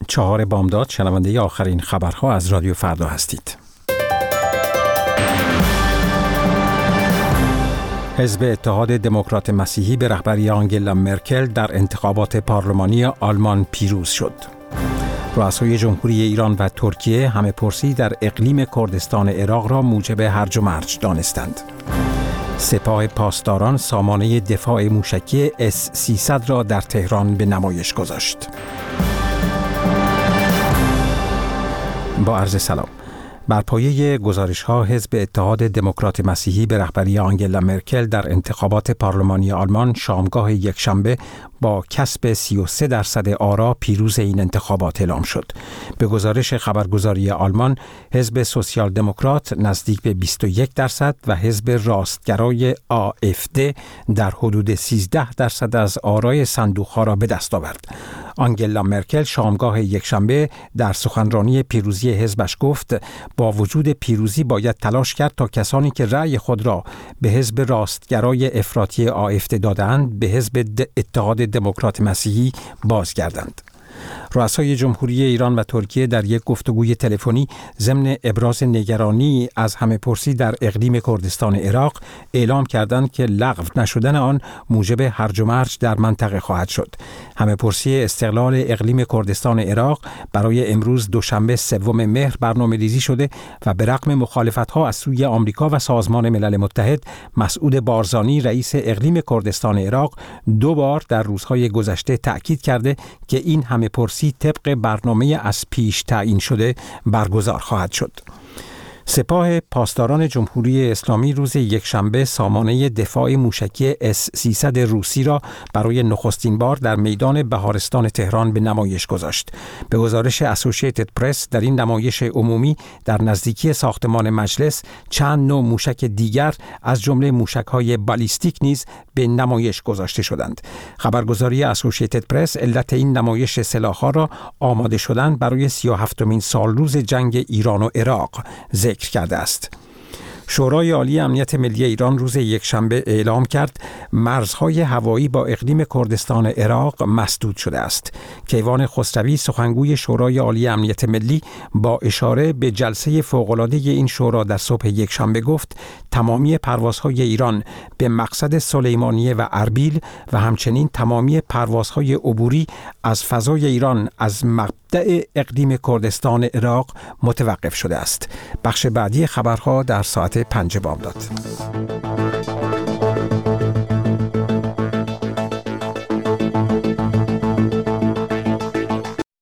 4 بامداد شنونده آخرین خبرها از رادیو فردا هستید. حزب اتحاد دموکرات مسیحی به رهبری آنگلا مرکل در انتخابات پارلمانی آلمان پیروز شد. رؤسای جمهوری ایران و ترکیه همه پرسی در اقلیم کردستان عراق را موجب هرج و مرج دانستند. سپاه پاسداران سامانه دفاع موشکی S-300 را در تهران به نمایش گذاشت. با عرض سلام. بر پایه گزارش‌ها حزب اتحاد دموکرات مسیحی به رهبری آنگلا مرکل در انتخابات پارلمانی آلمان شامگاه یکشنبه با کسب 33% آرا پیروز این انتخابات اعلام شد. به گزارش خبرگزاری آلمان، حزب سوسیال دموکرات نزدیک به 21% و حزب راستگرای AfD در حدود 13% از آرای صندوق‌ها را به دست آورد. آنگلا مرکل شامگاه یکشنبه در سخنرانی پیروزی حزبش گفت با وجود پیروزی باید تلاش کرد تا کسانی که رأی خود را به حزب راستگرای افراطی AfD دادند به حزب اتحاد دموکرات مسیحی بازگردند. رؤسای جمهوری ایران و ترکیه در یک گفتگوی تلفنی ضمن ابراز نگرانی از همه پرسی در اقلیم کردستان عراق اعلام کردند که لغو نشدن آن موجب هرج و مرج در منطقه خواهد شد. همه پرسی استقلال اقلیم کردستان عراق برای امروز دوشنبه 3 مهر برنامه‌ریزی شده و به رغم مخالفت‌ها از سوی آمریکا و سازمان ملل متحد، مسعود بارزانی رئیس اقلیم کردستان عراق 2 بار در روزهای گذشته تأکید کرده که این همه پرسی طبق برنامه از پیش تعیین شده برگزار خواهد شد. سپاه پاسداران جمهوری اسلامی روز یکشنبه سامانه دفاع موشکی S-300 روسی را برای نخستین بار در میدان بهارستان تهران به نمایش گذاشت. به گزارش اسوسییتد پرس در این نمایش عمومی در نزدیکی ساختمان مجلس چند نوع موشک دیگر از جمله موشک‌های بالیستیک نیز به نمایش گذاشته شدند. خبرگزاری اسوسییتد پرس علت این نمایش سلاح‌ها را آماده شدن برای 37مین سالروز جنگ ایران و عراق ذکر کرده است. شورای عالی امنیت ملی ایران روز یکشنبه اعلام کرد مرزهای هوایی با اقلیم کردستان عراق مسدود شده است. کیوان خسروی سخنگوی شورای عالی امنیت ملی با اشاره به جلسه فوق‌العاده این شورا در صبح یکشنبه گفت تمامی پروازهای ایران به مقصد سلیمانیه و اربیل و همچنین تمامی پروازهای عبوری از فضای ایران از مبدأ اقلیم کردستان عراق متوقف شده است. بخش بعدی خبرها در ساعت 5 بامداد.